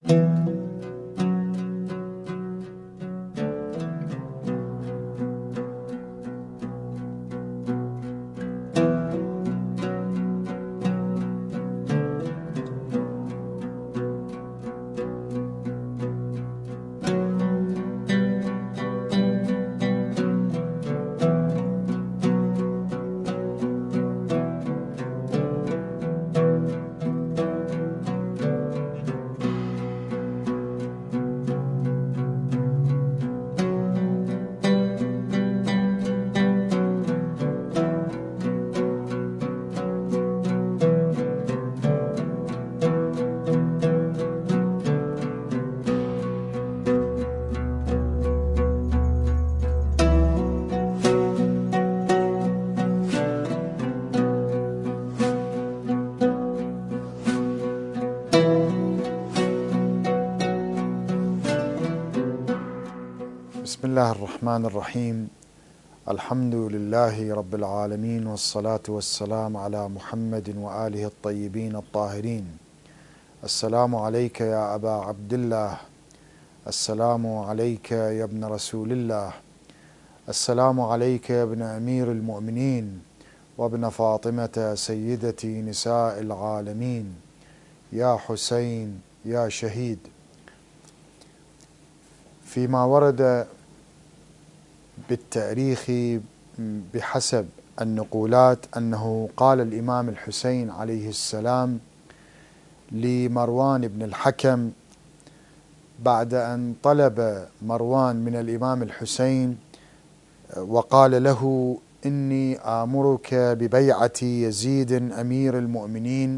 بسم الله الرحمن الرحيم. الحمد لله رب العالمين، والصلاة والسلام على محمد وآله الطيبين الطاهرين. السلام عليك يا أبا عبد الله، السلام عليك يا ابن رسول الله، السلام عليك يا ابن أمير المؤمنين وابن فاطمة سيدة نساء العالمين، يا حسين يا شهيد. فيما ورد بالتاريخ بحسب النقولات أنه قال الإمام الحسين عليه السلام لمروان بن الحكم بعد أن طلب مروان من الإمام الحسين وقال له: إني آمرك ببيعة يزيد أمير المؤمنين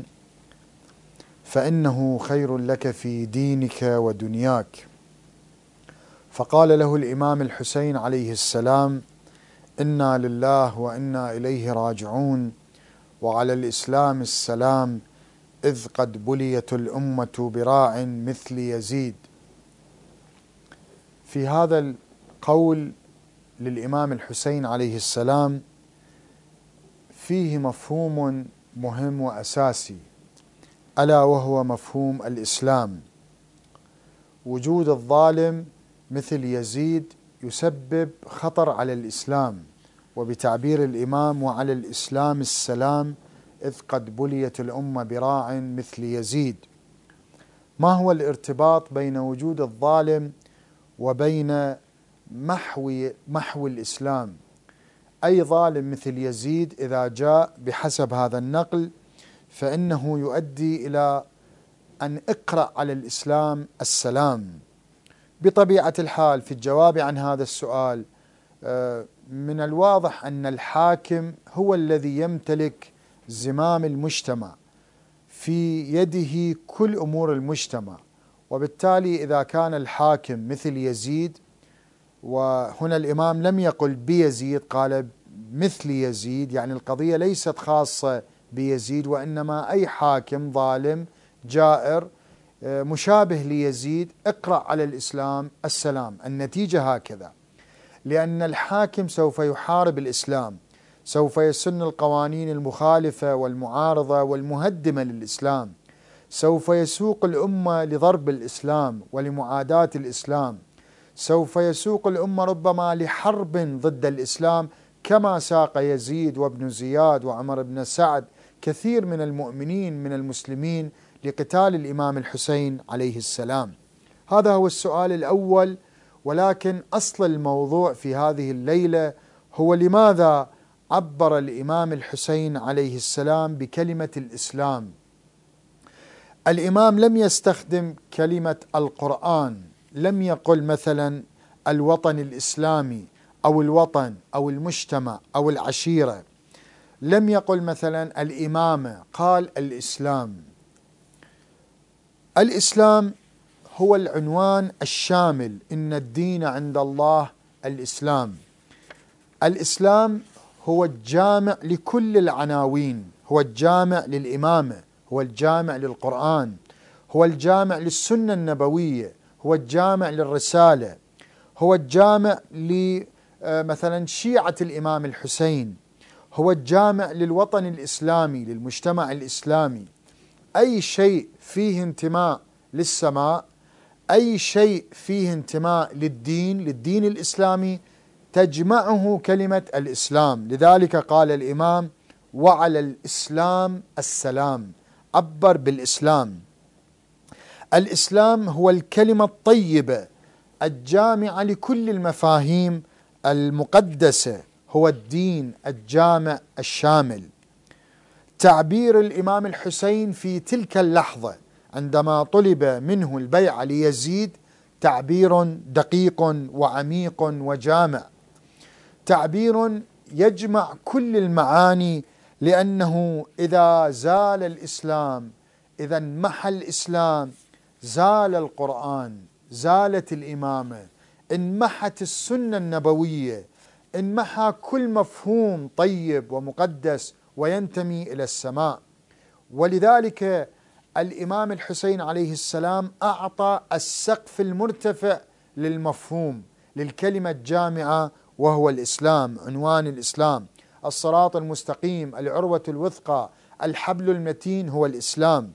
فإنه خير لك في دينك ودنياك. فقال له الإمام الحسين عليه السلام: إنا لله وإنا إليه راجعون، وعلى الإسلام السلام، إذ قد بليت الأمة براع مثل يزيد. في هذا القول للإمام الحسين عليه السلام فيه مفهوم مهم وأساسي، ألا وهو مفهوم الإسلام. وجود الظالم مثل يزيد يسبب خطر على الإسلام، وبتعبير الإمام: وعلى الإسلام السلام إذ قد بليت الأمة براع مثل يزيد. ما هو الارتباط بين وجود الظالم وبين محو الإسلام؟ أي ظالم مثل يزيد إذا جاء بحسب هذا النقل فإنه يؤدي إلى أن اقرأ على الإسلام السلام. بطبيعة الحال في الجواب عن هذا السؤال من الواضح أن الحاكم هو الذي يمتلك زمام المجتمع، في يده كل أمور المجتمع، وبالتالي إذا كان الحاكم مثل يزيد، وهنا الإمام لم يقل بيزيد، قال مثل يزيد، يعني القضية ليست خاصة بيزيد وإنما أي حاكم ظالم جائر مشابه ليزيد اقرأ على الإسلام السلام. النتيجة هكذا، لأن الحاكم سوف يحارب الإسلام، سوف يسن القوانين المخالفة والمعارضة والمهدمة للإسلام، سوف يسوق الأمة لضرب الإسلام ولمعاداة الإسلام، سوف يسوق الأمة ربما لحرب ضد الإسلام، كما ساق يزيد وابن زياد وعمر بن سعد كثير من المؤمنين من المسلمين لقتال الإمام الحسين عليه السلام. هذا هو السؤال الأول. ولكن أصل الموضوع في هذه الليلة هو: لماذا عبر الإمام الحسين عليه السلام بكلمة الإسلام؟ الإمام لم يستخدم كلمة القرآن، لم يقل مثلا الوطن الإسلامي أو الوطن أو المجتمع أو العشيرة، لم يقل مثلا الإمامة، قال الإسلام. الإسلام هو العنوان الشامل، إن الدين عند الله الإسلام. الإسلام هو الجامع لكل العناوين، هو الجامع للإمامة، هو الجامع للقرآن، هو الجامع للسنة النبوية، هو الجامع للرسالة، هو الجامع لمثلا شيعة الإمام الحسين، هو الجامع للوطن الإسلامي، للمجتمع الإسلامي. أي شيء فيه انتماء للسماء أي شيء فيه انتماء للدين الإسلامي تجمعه كلمة الإسلام. لذلك قال الإمام: وعلى الإسلام السلام، عبر بالإسلام. الإسلام هو الكلمة الطيبة الجامعة لكل المفاهيم المقدسة، هو الدين الجامع الشامل. تعبير الإمام الحسين في تلك اللحظة عندما طلب منه البيعة ليزيد تعبير دقيق وعميق وجامع، تعبير يجمع كل المعاني، لأنه إذا زال الإسلام، إذا انمحى الإسلام، زال القرآن، زالت الإمامة، انمحت السنة النبوية، انمحى كل مفهوم طيب ومقدس وينتمي إلى السماء. ولذلك الإمام الحسين عليه السلام أعطى السقف المرتفع للمفهوم، للكلمة الجامعة، وهو الإسلام، عنوان الإسلام، الصراط المستقيم، العروة الوثقى، الحبل المتين هو الإسلام.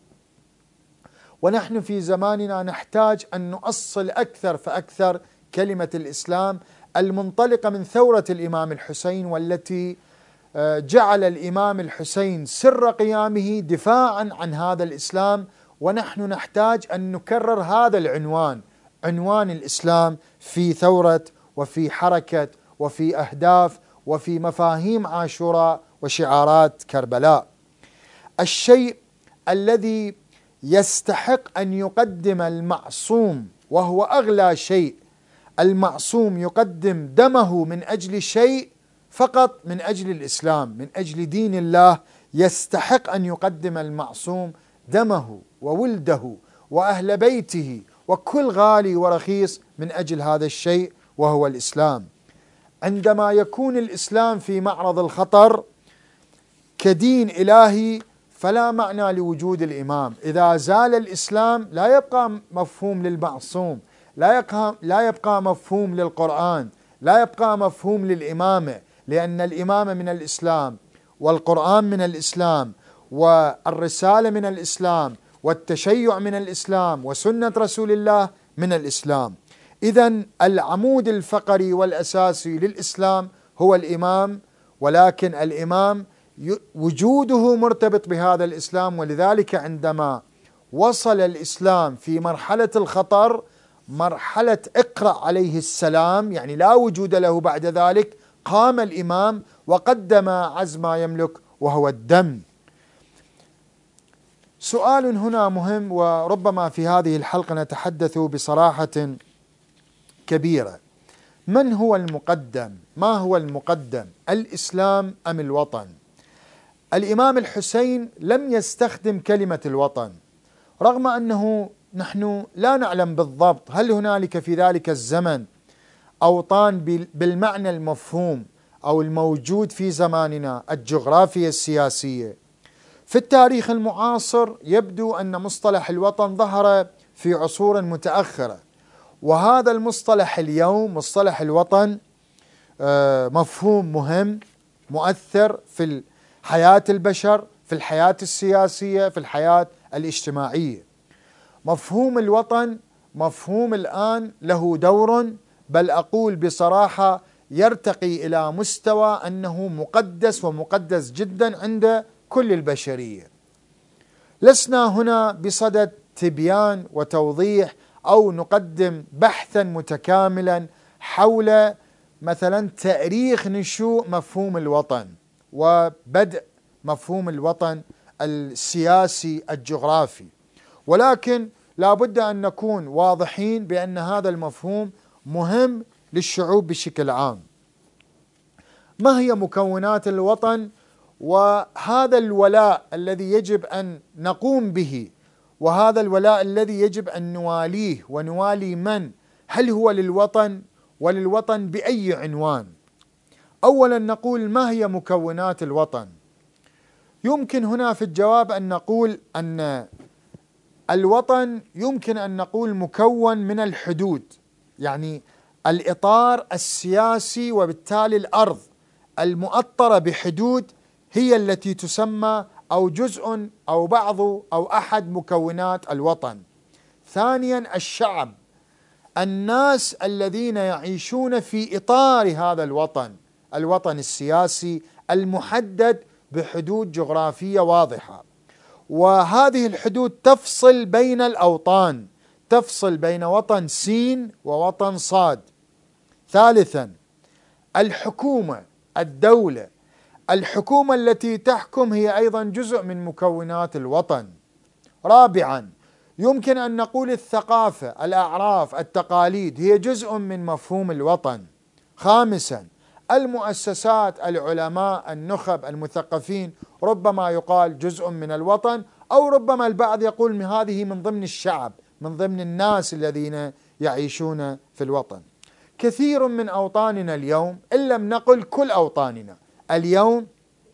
ونحن في زماننا نحتاج أن نؤصل أكثر فأكثر كلمة الإسلام المنطلقة من ثورة الإمام الحسين، والتي جعل الإمام الحسين سر قيامه دفاعا عن هذا الإسلام. ونحن نحتاج أن نكرر هذا العنوان، عنوان الإسلام، في ثورة وفي حركة وفي أهداف وفي مفاهيم عاشوراء وشعارات كربلاء. الشيء الذي يستحق أن يقدم المعصوم، وهو أغلى شيء، المعصوم يقدم دمه من أجل شيء فقط، من أجل الإسلام، من أجل دين الله، يستحق أن يقدم المعصوم دمه وولده وأهل بيته وكل غالي ورخيص من أجل هذا الشيء، وهو الإسلام. عندما يكون الإسلام في معرض الخطر كدين إلهي فلا معنى لوجود الإمام. إذا زال الإسلام لا يبقى مفهوم للمعصوم، لا يبقى مفهوم للقرآن، لا يبقى مفهوم للإمامة، لأن الإمامة من الإسلام، والقرآن من الإسلام، والرسالة من الإسلام، والتشيع من الإسلام، وسنة رسول الله من الإسلام. إذن العمود الفقري والأساسي للإسلام هو الإمام، ولكن الإمام وجوده مرتبط بهذا الإسلام. ولذلك عندما وصل الإسلام في مرحلة الخطر، مرحلة اقرأ عليه السلام، يعني لا وجود له بعد ذلك، قام الإمام وقدم عز ما يملك وهو الدم. سؤال هنا مهم، وربما في هذه الحلقة نتحدث بصراحة كبيرة: من هو المقدم؟ ما هو المقدم، الإسلام أم الوطن؟ الإمام الحسين لم يستخدم كلمة الوطن، رغم أنه نحن لا نعلم بالضبط هل هنالك في ذلك الزمن أوطان بالمعنى المفهوم أو الموجود في زماننا الجغرافية السياسية. في التاريخ المعاصر يبدو أن مصطلح الوطن ظهر في عصور متأخرة، وهذا المصطلح اليوم، مصطلح الوطن، مفهوم مهم مؤثر في حياة البشر، في الحياة السياسية، في الحياة الاجتماعية. مفهوم الوطن مفهوم الآن له دور، بل أقول بصراحة يرتقي إلى مستوى أنه مقدس، ومقدس جدا عند كل البشرية. لسنا هنا بصدد تبيان وتوضيح أو نقدم بحثا متكاملا حول مثلا تاريخ نشوء مفهوم الوطن وبدء مفهوم الوطن السياسي الجغرافي، ولكن لا بد أن نكون واضحين بأن هذا المفهوم مهم للشعوب بشكل عام. ما هي مكونات الوطن؟ وهذا الولاء الذي يجب أن نقوم به، وهذا الولاء الذي يجب أن نواليه، ونوالي من؟ هل هو للوطن، وللوطن بأي عنوان؟ أولا نقول: ما هي مكونات الوطن؟ يمكن هنا في الجواب أن نقول أن الوطن يمكن أن نقول مكون من الحدود، يعني الإطار السياسي، وبالتالي الأرض المؤطرة بحدود هي التي تسمى أو جزء أو بعض أو أحد مكونات الوطن. ثانيا الشعب، الناس الذين يعيشون في إطار هذا الوطن السياسي المحدد بحدود جغرافية واضحة، وهذه الحدود تفصل بين الأوطان، تفصل بين وطن سين ووطن صاد. ثالثا الحكومة، الدولة، الحكومة التي تحكم هي أيضا جزء من مكونات الوطن. رابعا يمكن أن نقول الثقافة، الأعراف، التقاليد هي جزء من مفهوم الوطن. خامسا المؤسسات، العلماء، النخب، المثقفين، ربما يقال جزء من الوطن، أو ربما البعض يقول هذه من ضمن الشعب، من ضمن الناس الذين يعيشون في الوطن. كثير من أوطاننا اليوم، إن لم نقل كل أوطاننا اليوم،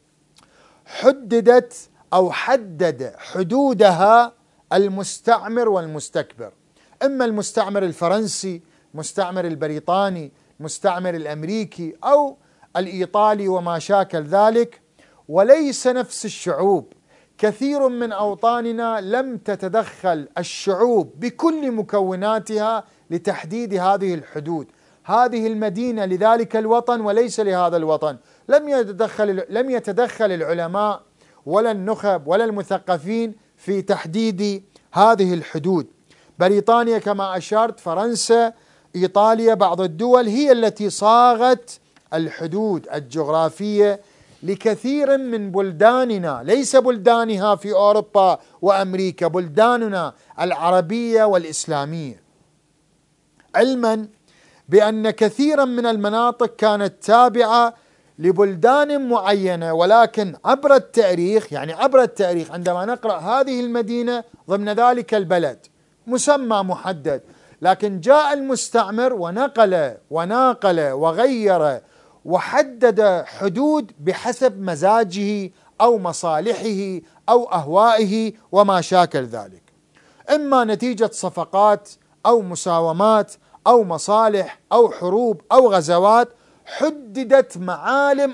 حددت أو حدد حدودها المستعمر والمستكبر، إما المستعمر الفرنسي، المستعمر البريطاني، المستعمر الأمريكي أو الإيطالي وما شاكل ذلك، وليس نفس الشعوب. كثير من أوطاننا لم تتدخل الشعوب بكل مكوناتها لتحديد هذه الحدود. هذه المدينة لذلك الوطن وليس لهذا الوطن. لم يتدخل العلماء ولا النخب ولا المثقفين في تحديد هذه الحدود. بريطانيا كما أشرت، فرنسا، إيطاليا، بعض الدول هي التي صاغت الحدود الجغرافية لكثير من بلداننا، ليس بلدانها في أوروبا وأمريكا، بلداننا العربية والإسلامية. علما بأن كثيرا من المناطق كانت تابعة لبلدان معينة، ولكن عبر التاريخ، يعني عبر التاريخ عندما نقرأ هذه المدينة ضمن ذلك البلد مسمى محدد، لكن جاء المستعمر وناقل وغير وحدد حدود بحسب مزاجه أو مصالحه أو أهوائه وما شاكل ذلك، إما نتيجة صفقات أو مساومات أو مصالح أو حروب أو غزوات. حددت معالم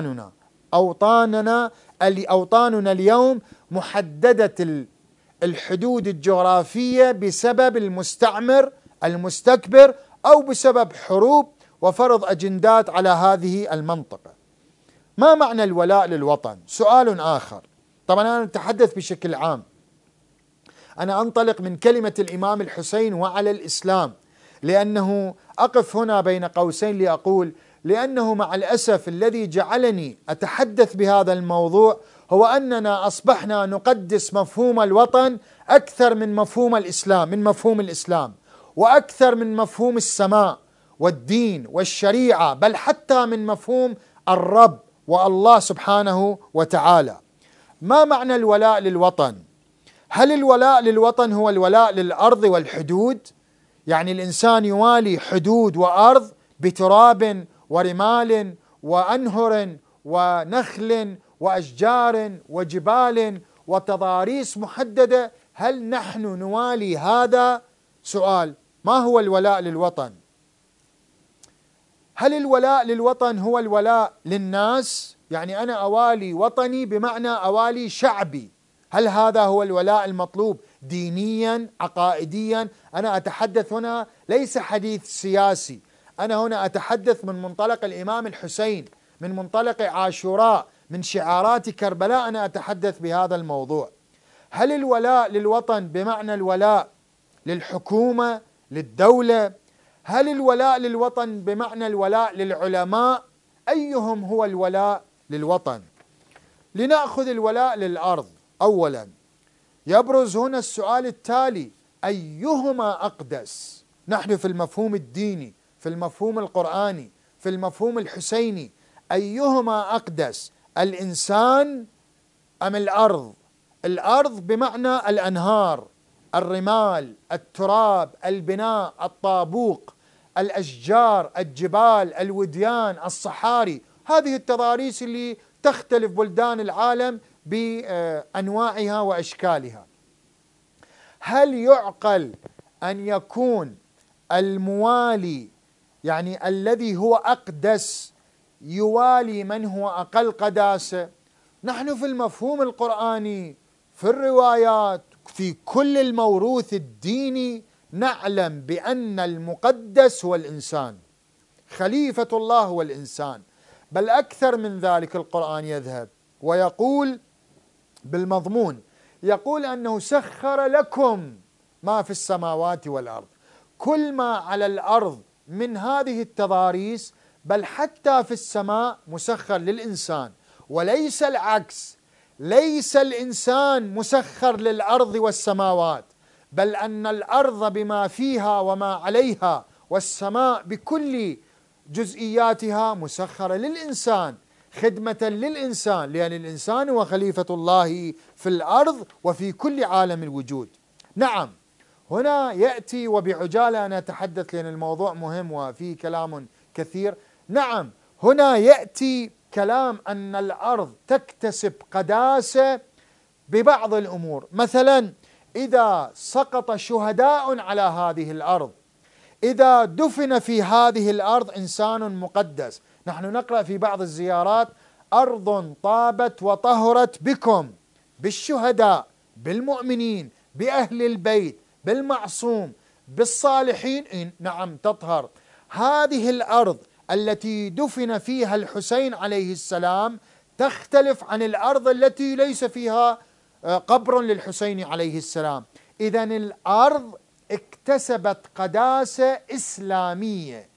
أوطاننا اليوم محددة الحدود الجغرافية بسبب المستعمر المستكبر أو بسبب حروب وفرض أجندات على هذه المنطقة. ما معنى الولاء للوطن؟ سؤال آخر. طبعا أنا أتحدث بشكل عام، أنا أنطلق من كلمة الإمام الحسين وعلى الإسلام، لأنه أقف هنا بين قوسين لأقول، لأنه مع الأسف الذي جعلني أتحدث بهذا الموضوع هو أننا أصبحنا نقدس مفهوم الوطن أكثر من مفهوم الإسلام، وأكثر من مفهوم السماء والدين والشريعة، بل حتى من مفهوم الرب والله سبحانه وتعالى. ما معنى الولاء للوطن؟ هل الولاء للوطن هو الولاء للأرض والحدود؟ يعني الإنسان يوالي حدود وأرض بتراب ورمال وأنهر ونخل وأشجار وجبال وتضاريس محددة؟ هل نحن نوالي هذا؟ سؤال. ما هو الولاء للوطن؟ هل الولاء للوطن هو الولاء للناس؟ يعني أنا أوالي وطني بمعنى أوالي شعبي. هل هذا هو الولاء المطلوب دينيا عقائديا؟ أنا أتحدث هنا ليس حديث سياسي، أنا هنا أتحدث من منطلق الإمام الحسين، من منطلق عاشوراء، من شعارات كربلاء، أنا أتحدث بهذا الموضوع. هل الولاء للوطن بمعنى الولاء للحكومة، للدولة؟ هل الولاء للوطن بمعنى الولاء للعلماء؟ أيهم هو الولاء للوطن؟ لنأخذ الولاء للأرض. أولا يبرز هنا السؤال التالي: أيهما أقدس؟ نحن في المفهوم الديني، في المفهوم القرآني، في المفهوم الحسيني، أيهما أقدس، الإنسان أم الأرض؟ الأرض بمعنى الأنهار، الرمال، التراب، البناء، الطابوق، الأشجار، الجبال، الوديان، الصحاري، هذه التضاريس اللي تختلف بلدان العالم بأنواعها وأشكالها. هل يعقل أن يكون الموالي، يعني الذي هو أقدس، يوالي من هو أقل قداسة؟ نحن في المفهوم القرآني، في الروايات، في كل الموروث الديني، نعلم بأن المقدس هو الإنسان، خليفة الله هو الإنسان. بل أكثر من ذلك، القرآن يذهب ويقول بالمضمون، يقول أنه سخر لكم ما في السماوات والأرض، كل ما على الأرض من هذه التضاريس بل حتى في السماء مسخر للإنسان، وليس العكس، ليس الإنسان مسخر للأرض والسماوات، بل أن الأرض بما فيها وما عليها والسماء بكل جزئياتها مسخرة للإنسان خدمة للإنسان، لأن الإنسان هو خليفة الله في الأرض وفي كل عالم الوجود. نعم، هنا يأتي، وبعجالة أنا أتحدث لأن الموضوع مهم وفيه كلام كثير. نعم، هنا يأتي كلام أن الأرض تكتسب قداسة ببعض الأمور، مثلا إذا سقط شهداء على هذه الأرض، إذا دفن في هذه الأرض إنسان مقدس. نحن نقرأ في بعض الزيارات: أرض طابت وطهرت بكم، بالشهداء، بالمؤمنين، بأهل البيت، بالمعصوم، بالصالحين، نعم تطهر. هذه الأرض التي دفن فيها الحسين عليه السلام تختلف عن الأرض التي ليس فيها قبر للحسين عليه السلام. إذن الأرض اكتسبت قداسة إسلامية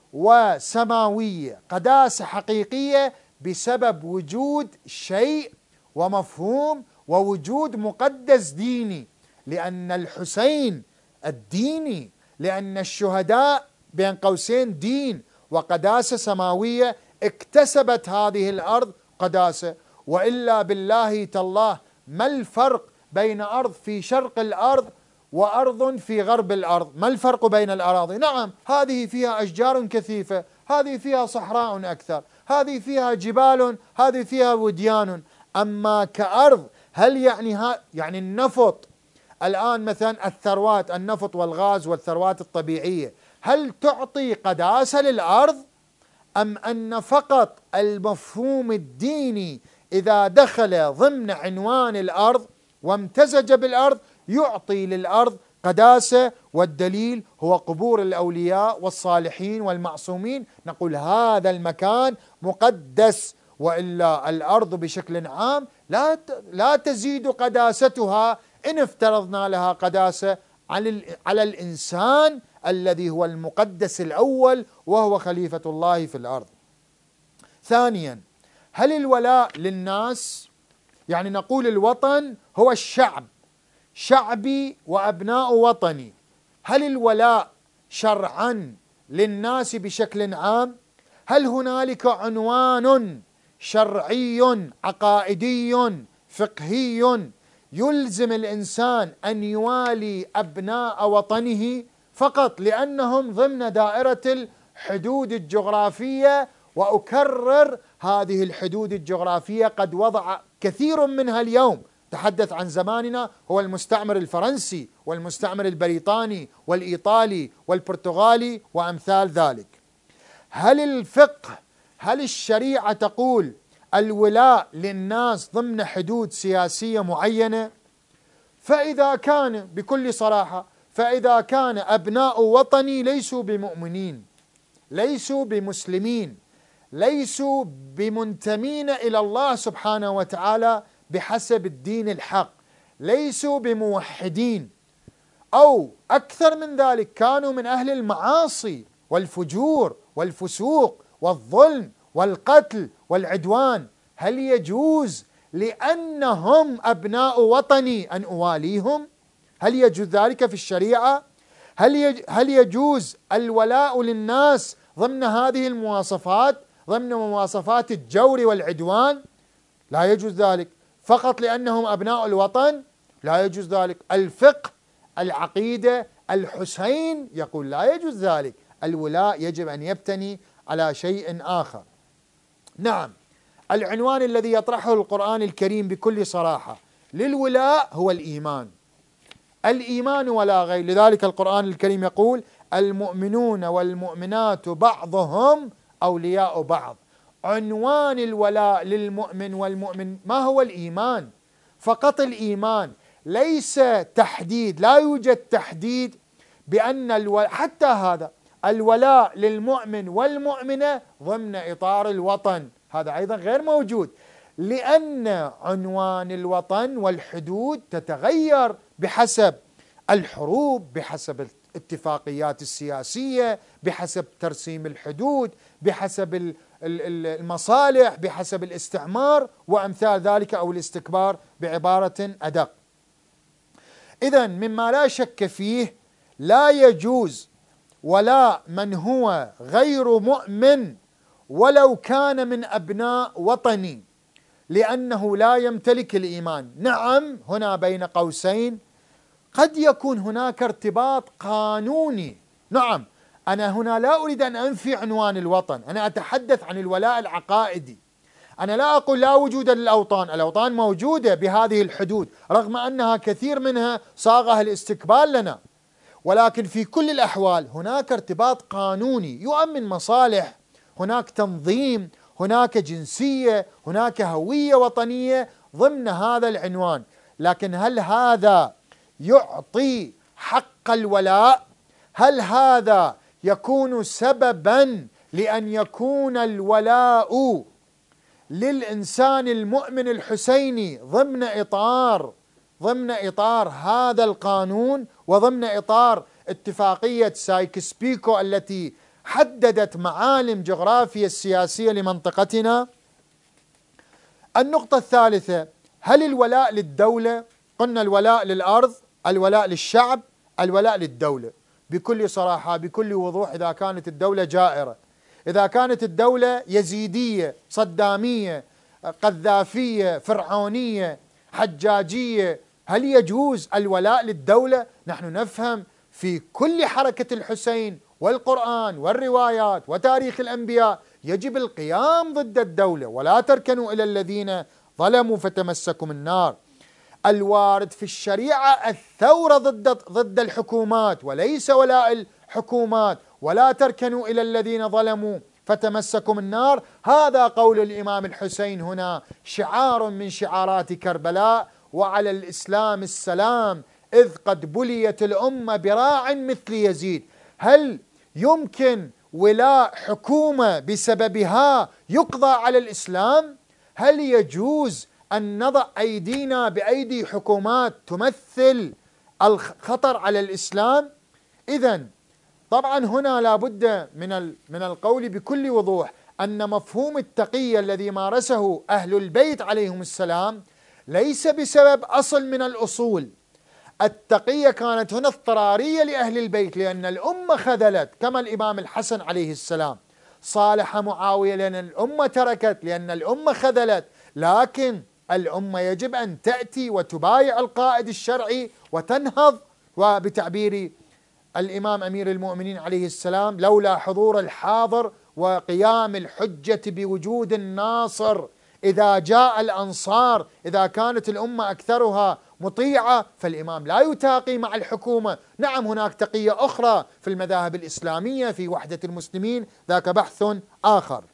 وسماوية، قداسة حقيقية بسبب وجود شيء ومفهوم ووجود مقدس ديني، لأن الحسين الديني، لأن الشهداء بين قوسين دين وقداسة سماوية، اكتسبت هذه الأرض قداسة. وإلا بالله تالله ما الفرق بين أرض في شرق الأرض وأرض في غرب الأرض؟ ما الفرق بين الأراضي؟ نعم، هذه فيها أشجار كثيفة، هذه فيها صحراء أكثر، هذه فيها جبال، هذه فيها وديان. أما كأرض، هل يعني النفط الآن مثلا، الثروات، النفط والغاز والثروات الطبيعية، هل تعطي قداسة للأرض؟ أم أن فقط المفهوم الديني إذا دخل ضمن عنوان الأرض وامتزج بالأرض يعطي للأرض قداسة؟ والدليل هو قبور الأولياء والصالحين والمعصومين، نقول هذا المكان مقدس. وإلا الأرض بشكل عام لا تزيد قداستها إن افترضنا لها قداسة على الإنسان الذي هو المقدس الأول وهو خليفة الله في الأرض. ثانيا، هل الولاء للناس؟ يعني نقول الوطن هو الشعب، شعبي وأبناء وطني، هل الولاء شرعا للناس بشكل عام؟ هل هنالك عنوان شرعي عقائدي فقهي يلزم الإنسان أن يوالي أبناء وطنه فقط لأنهم ضمن دائرة الحدود الجغرافية؟ وأكرر، هذه الحدود الجغرافية قد وضع كثير منها اليوم، تحدث عن زماننا، هو المستعمر الفرنسي والمستعمر البريطاني والإيطالي والبرتغالي وأمثال ذلك. هل الفقه، هل الشريعة تقول الولاء للناس ضمن حدود سياسية معينة؟ فإذا كان، بكل صراحة، فإذا كان أبناء وطني ليسوا بمؤمنين، ليسوا بمسلمين، ليسوا بمنتمين إلى الله سبحانه وتعالى بحسب الدين الحق، ليسوا بموحدين، أو أكثر من ذلك كانوا من أهل المعاصي والفجور والفسوق والظلم والقتل والعدوان، هل يجوز لأنهم أبناء وطني أن أواليهم؟ هل يجوز ذلك في الشريعة؟ هل يجوز الولاء للناس ضمن هذه المواصفات، ضمن مواصفات الجور والعدوان؟ لا يجوز ذلك. فقط لأنهم أبناء الوطن؟ لا يجوز ذلك. الفقه، العقيدة، الحسين يقول لا يجوز ذلك. الولاء يجب أن يبتني على شيء آخر. نعم، العنوان الذي يطرحه القرآن الكريم بكل صراحة للولاء هو الإيمان، الإيمان ولا غير. لذلك القرآن الكريم يقول المؤمنون والمؤمنات بعضهم أولياء بعض. عنوان الولاء للمؤمن والمؤمن ما هو؟ الإيمان، فقط الإيمان، ليس تحديد، لا يوجد تحديد بأن حتى هذا الولاء للمؤمن والمؤمنة ضمن إطار الوطن، هذا أيضا غير موجود، لأن عنوان الوطن والحدود تتغير بحسب الحروب، بحسب الاتفاقيات السياسية، بحسب ترسيم الحدود، بحسب المصالح، بحسب الاستعمار وأمثال ذلك، أو الاستكبار بعبارة أدق. إذن مما لا شك فيه لا يجوز ولاء من هو غير مؤمن ولو كان من أبناء وطني، لأنه لا يمتلك الإيمان. نعم، هنا بين قوسين قد يكون هناك ارتباط قانوني. نعم، أنا هنا لا أريد أن أنفي عنوان الوطن، أنا أتحدث عن الولاء العقائدي. أنا لا أقول لا وجود للأوطان، الأوطان موجودة بهذه الحدود رغم أنها كثير منها صاغها الاستكبار لنا، ولكن في كل الأحوال هناك ارتباط قانوني يؤمن مصالح، هناك تنظيم، هناك جنسية، هناك هوية وطنية ضمن هذا العنوان. لكن هل هذا يعطي حق الولاء؟ هل هذا يكون سببا لأن يكون الولاء للإنسان المؤمن الحسيني ضمن إطار هذا القانون وضمن إطار اتفاقية سايكس-بيكو التي حددت معالم جغرافية السياسية لمنطقتنا؟ النقطة الثالثة، هل الولاء للدولة؟ قلنا الولاء للأرض، الولاء للشعب، الولاء للدولة. بكل صراحة بكل وضوح، إذا كانت الدولة جائرة، إذا كانت الدولة يزيدية صدامية قذافية فرعونية حجاجية، هل يجوز الولاء للدولة؟ نحن نفهم في كل حركة الحسين والقرآن والروايات وتاريخ الأنبياء يجب القيام ضد الدولة، ولا تركنوا إلى الذين ظلموا فتمسكم النار. الوارد في الشريعة الثورة ضد الحكومات وليس ولاء الحكومات، ولا تركنوا إلى الذين ظلموا فتمسكم النار. هذا قول الإمام الحسين هنا، شعار من شعارات كربلاء: وعلى الإسلام السلام إذ قد بليت الأمة براع مثل يزيد. هل يمكن ولاء حكومة بسببها يقضى على الإسلام؟ هل يجوز أن نضع أيدينا بأيدي حكومات تمثل الخطر على الإسلام؟ إذن طبعا هنا لا بد من القول بكل وضوح أن مفهوم التقية الذي مارسه أهل البيت عليهم السلام ليس بسبب أصل من الأصول. التقية كانت هنا اضطرارية لأهل البيت، لأن الأمة خذلت، كما الإمام الحسن عليه السلام صالح معاوية لأن الأمة تركت، لأن الأمة خذلت. لكن الأمة يجب أن تأتي وتبايع القائد الشرعي وتنهض. وبتعبير الإمام أمير المؤمنين عليه السلام: لولا حضور الحاضر وقيام الحجة بوجود الناصر، إذا جاء الأنصار، إذا كانت الأمة أكثرها مطيعة فالإمام لا يتاقي مع الحكومة. نعم، هناك تقية أخرى في المذاهب الإسلامية في وحدة المسلمين، ذاك بحث آخر.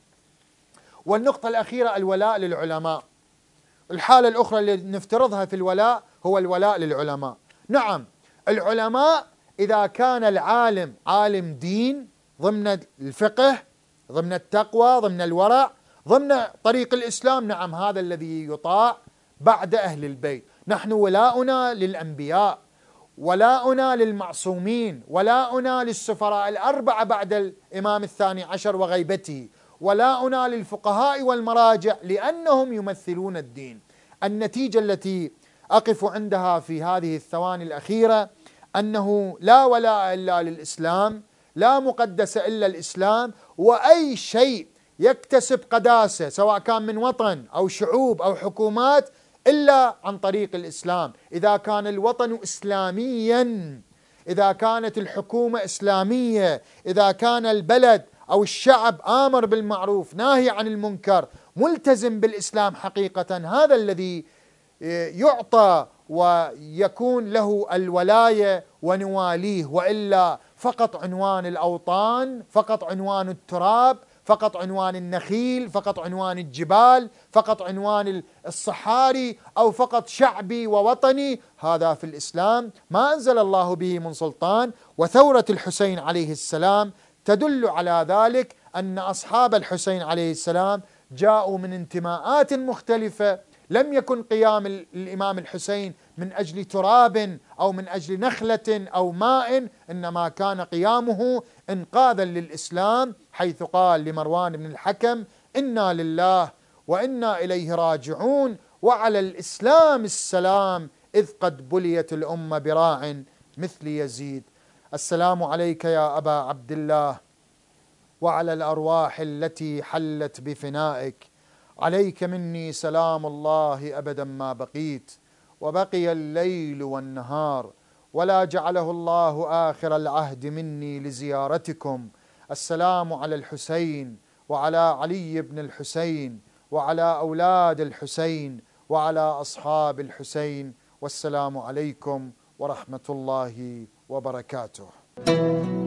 والنقطة الأخيرة الولاء للعلماء. الحالة الأخرى اللي نفترضها في الولاء هو الولاء للعلماء. نعم، العلماء إذا كان العالم عالم دين ضمن الفقه، ضمن التقوى، ضمن الورع، ضمن طريق الإسلام، نعم هذا الذي يطاع بعد أهل البيت. نحن ولاؤنا للأنبياء، ولاؤنا للمعصومين، ولاؤنا للسفراء الأربعة بعد الإمام الثاني عشر وغيبته، ولاؤنا للفقهاء والمراجع لأنهم يمثلون الدين. النتيجة التي أقف عندها في هذه الثواني الأخيرة أنه لا ولاء إلا للإسلام، لا مقدس إلا الإسلام، وأي شيء يكتسب قداسة سواء كان من وطن أو شعوب أو حكومات إلا عن طريق الإسلام. إذا كان الوطن إسلاميا، إذا كانت الحكومة إسلامية، إذا كان البلد أو الشعب آمر بالمعروف ناهي عن المنكر ملتزم بالإسلام حقيقة، هذا الذي يعطى ويكون له الولاية ونواليه. وإلا فقط عنوان الأوطان، فقط عنوان التراب، فقط عنوان النخيل، فقط عنوان الجبال، فقط عنوان الصحاري، أو فقط شعبي ووطني. هذا في الإسلام ما أنزل الله به من سلطان. وثورة الحسين عليه السلام تدل على ذلك، أن أصحاب الحسين عليه السلام جاءوا من انتماءات مختلفة. لم يكن قيام الإمام الحسين من أجل تراب أو من أجل نخلة أو ماء، إنما كان قيامه إنقاذا للإسلام، حيث قال لمروان بن الحكم: إنا لله وإنا إليه راجعون، وعلى الإسلام السلام، إذ قد بليت الأمة براع مثل يزيد. السلام عليك يا أبا عبد الله، وعلى الأرواح التي حلت بفنائك. عليك مني سلام الله أبدا ما بقيت، وبقي الليل والنهار، ولا جعله الله آخر العهد مني لزيارتكم. السلام على الحسين، وعلى علي بن الحسين، وعلى أولاد الحسين، وعلى أصحاب الحسين. والسلام عليكم ورحمة الله وبركاته.